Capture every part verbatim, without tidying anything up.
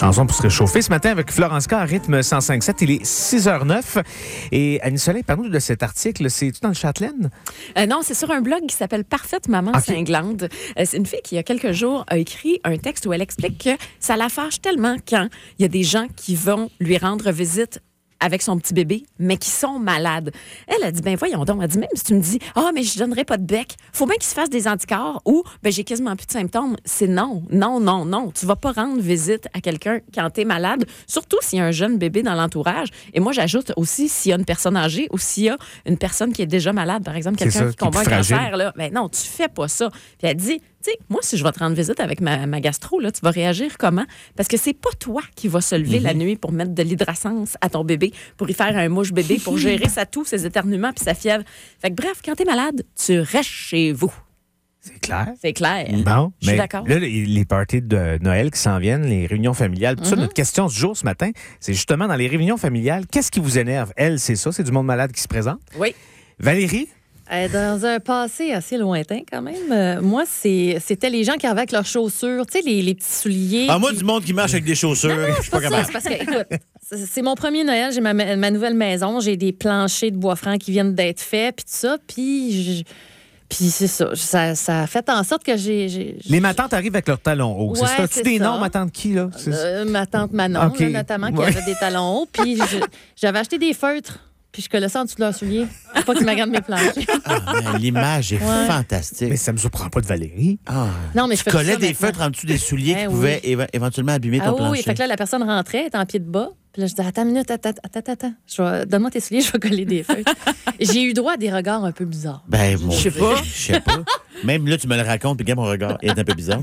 chanson pour se réchauffer. Ce matin, avec Florence K à rythme cent cinq sept, il est six heures neuf. Et Annie Soleil, parle-nous de cet article. C'est-tu dans le Châtelaine? Euh, non, c'est sur un blog qui s'appelle Parfaite Maman okay. Cinglande. Euh, c'est une fille qui, il y a quelques jours, a écrit un texte où elle explique que ça la fâche tellement quand il y a des gens qui vont lui rendre visite avec son petit bébé, mais qui sont malades. Elle a dit, ben voyons donc, elle a dit, même si tu me dis, ah, oh, mais je donnerai pas de bec, faut bien qu'il se fasse des anticorps ou, ben j'ai quasiment plus de symptômes. C'est non, non, non, non. Tu vas pas rendre visite à quelqu'un quand t'es malade, surtout s'il y a un jeune bébé dans l'entourage. Et moi, j'ajoute aussi s'il y a une personne âgée ou s'il y a une personne qui est déjà malade, par exemple, quelqu'un ça, qui combat un fragile. cancer, là. Ben non, tu fais pas ça. Puis elle dit, tu sais, moi, si je vais te rendre visite avec ma, ma gastro, là, tu vas réagir comment? Parce que c'est pas toi qui vas se lever mm-hmm. la nuit pour mettre de l'hydrascence à ton bébé, pour y faire un mouche bébé, pour gérer sa toux, ses éternuements puis sa fièvre. Fait que bref, quand t'es malade, tu restes chez vous. C'est clair. C'est clair. Bon, je suis mais d'accord. Là, les, les parties de Noël qui s'en viennent, les réunions familiales, tout mm-hmm. ça, notre question du jour ce matin, c'est justement dans les réunions familiales, qu'est-ce qui vous énerve? Elle, c'est ça, c'est du monde malade qui se présente. Oui. Valérie? Euh, dans un passé assez lointain, quand même, euh, moi, c'est, c'était les gens qui arrivaient avec leurs chaussures, tu sais, les, les petits souliers. Ah, moi, qui... du monde qui marche avec des chaussures, non, non, je suis pas ça, capable. C'est parce que, écoute, c'est, c'est mon premier Noël, j'ai ma, ma nouvelle maison, j'ai des planchers de bois franc qui viennent d'être faits, puis tout ça, puis... Je... Puis c'est ça, ça, ça a fait en sorte que j'ai... j'ai les matantes arrivent avec leurs talons hauts. Ouais, c'est ça? c'est Tu des ça. noms, ma tante qui, là? Euh, ma tante Manon, okay. là, notamment, ouais. qui avait des talons hauts. Puis je, j'avais acheté des feutres, puis je collais ça en dessous de leurs souliers. Pour pas qu'ils m'agardent mes planches. Ah, mais l'image est ouais. fantastique. Mais ça me surprend pas de Valérie. Ah. Non, mais je tu fais collais ça des maintenant. feutres en dessous des souliers eh qui oui. pouvaient éve- éventuellement abîmer ton ah, plancher. Oui, fait que là, la personne rentrait, elle était en pied de bas. Puis là, je disais, attends une minute, attends, attends, attends. Je vais... Donne-moi tes souliers, je vais coller des feutres. J'ai eu droit à des regards un peu bizarres. Ben, moi, je sais pas. Je sais pas. Même là, tu me le racontes, puis regarde mon regard. Il est un peu bizarre.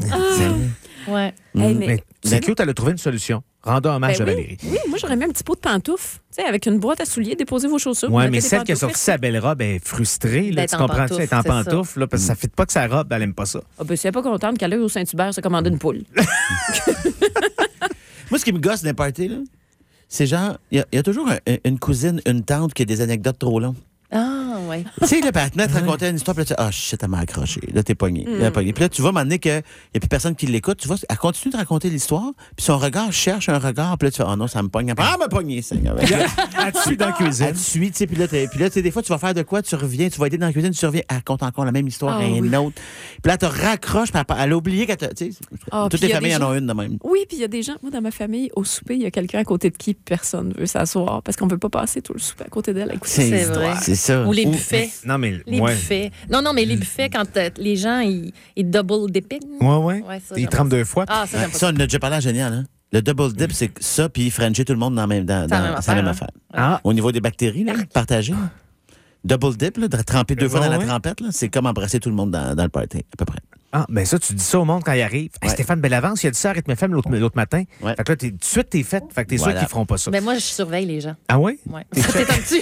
Ah. Ouais. Mmh. Hey, mais mais c'est cute, elle a trouvé une solution. Rendons hommage ben à oui. Valérie. Oui, moi, j'aurais mis un petit pot de pantoufles. Tu sais, avec une boîte à souliers, déposez vos chaussures. Oui, mais celle qui a sorti sa belle robe, elle est frustrée. Là, tu comprends-tu? Elle est en pantoufle, là, parce que ça ne fit pas que sa robe, elle n'aime pas ça. Ah, ben, si elle n'est pas contente qu'elle aille au Saint-Hubert se commander une poule. Moi, ce qui me gosse d'un party, là, c'est genre, il y, y a toujours un, une cousine, une tante qui a des anecdotes trop longues. Ah, oui. Tu sais, là, elle te met à te raconter une histoire, puis là, tu dis, ah, shit, elle m'a accroché. Là, t'es pogné. Mm. Là, pogné. Puis là, tu vois, à un moment donné, qu'il n'y a plus personne qui l'écoute. Tu vois, elle continue de raconter l'histoire, puis son regard cherche un regard, puis là, tu fais, oh non, ça me pogne. Ah, m'a pogné, Seigneur. Elle te suit dans la cuisine. Elle te suit, tu sais, puis là, puis là, tu sais, des fois, tu vas faire de quoi, tu reviens, tu vas aider dans la cuisine, tu reviens, elle compte encore la même histoire, oh, et une oui. autre. Puis là, elle te raccroche, puis elle, elle a oublié qu'elle te. Tu sais, oh, toutes les familles gens... en ont une de même. Oui, puis il y a des gens, moi, dans ma famille, au souper, il y a quelqu'un à côté de qui personne ne veut s'asseoir parce qu'on ne veut pas passer tout le souper à côté d'elle. C'est, c'est vrai. C'est ça. Ou les buffets. Non, mais. Les ouais. buffets. Non, non, mais les buffets, quand euh, les gens, ils, ils double dipping. Oui, oui. Ouais, ça, ils trempent deux fois. Ah, ça, j'aime pas Ça, on a déjà parlé à Génial, hein? Le double dip, c'est ça, puis Frencher tout le monde dans la même, dans, dans, la même dans affaire. la même Hein? affaire. Ah. Au niveau des bactéries, là, partagées. Double dip, là, de tremper deux fois ouais, dans la ouais. trempette, là, c'est comme embrasser tout le monde dans, dans le party, à peu près. Ah, ben ça, tu dis ça au monde quand il arrive. Hey, Ouais. Stéphane Bellavance, il a dit ça à Rythme F M l'autre, l'autre matin. Ouais. Fait que là, t'es, tout de suite, t'es fait. Fait que t'es Voilà. sûr qu'ils feront pas ça. Ben moi, je surveille les gens. Ah oui? Ouais. T'es comme tu.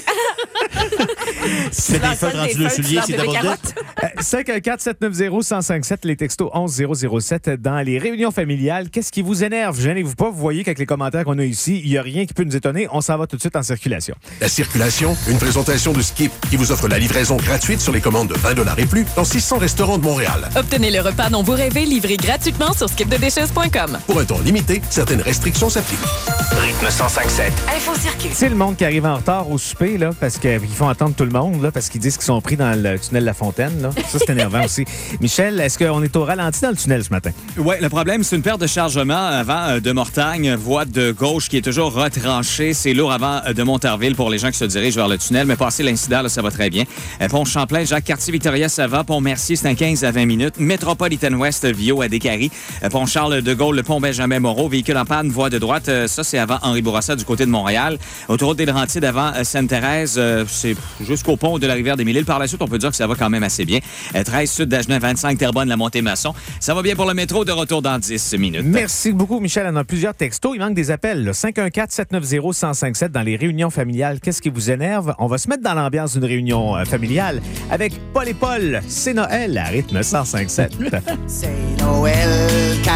C'est des feutres en dessous de souliers, c'est double dip. cinq un quatre sept neuf zéro un cinq sept, les textos onze zéro zéro sept. Dans les réunions familiales, qu'est-ce qui vous énerve? Gênez-vous pas. Vous voyez qu'avec les commentaires qu'on a ici, il n'y a rien qui peut nous étonner. On s'en va tout de suite en circulation. La circulation, une présentation de Skip qui vous offre la livraison gratuite sur les commandes de vingt dollars et plus dans six cents restaurants de Montréal. Obtenez le repas dont vous rêvez livré gratuitement sur skip de déchets point com. Pour un temps limité, certaines restrictions s'appliquent. Rythme cent cinq sept. Info circuit. C'est le monde qui arrive en retard au souper, là, parce qu'ils font attendre tout le monde, là, parce qu'ils disent qu'ils sont pris dans le tunnel La Fontaine. Là. Ça, c'est énervant aussi. Michel, est-ce qu'on est au ralenti dans le tunnel ce matin? Oui, le problème, c'est une perte de chargement avant euh, de Mortagne, voie de gauche qui est toujours retranchée. C'est lourd avant euh, de Montarville pour les gens qui se dirigent vers le tunnel, mais passer l'incident, là, ça va très bien. Euh, pont Champlain, Jacques-Cartier-Victoria, ça va. Pont Mercier, c'est un quinze à vingt minutes. Métropolitaine Ouest, Vio à Décarie. Euh, pont Charles de Gaulle, le pont Benjamin-Moreau. Véhicule en panne, voie de droite. Euh, ça, c'est avant Henri Bourassa du côté de Montréal. Autoroute des Laurentides avant euh, Sainte-Thérèse, euh, c'est jusqu'au pont de la rivière des Mille-Îles. Par la suite, on peut dire que ça va quand même assez bien. Euh, treize sud d'Agenais, vingt-cinq Terrebonne, la Montée-Maçon. Ça va bien pour le métro, de retour dans dix minutes. Merci beaucoup, Michel. On a plusieurs textos. Il manque des appels. Là. cinq un quatre sept neuf zéro un cinq sept dans les réunions familiales. Qu'est-ce qui vous énerve? On va se mettre dans l'ambiance d'une réunion euh, familiale avec Paul et Paul. C'est Noël à Rythme cent cinq sept. C'est Noël.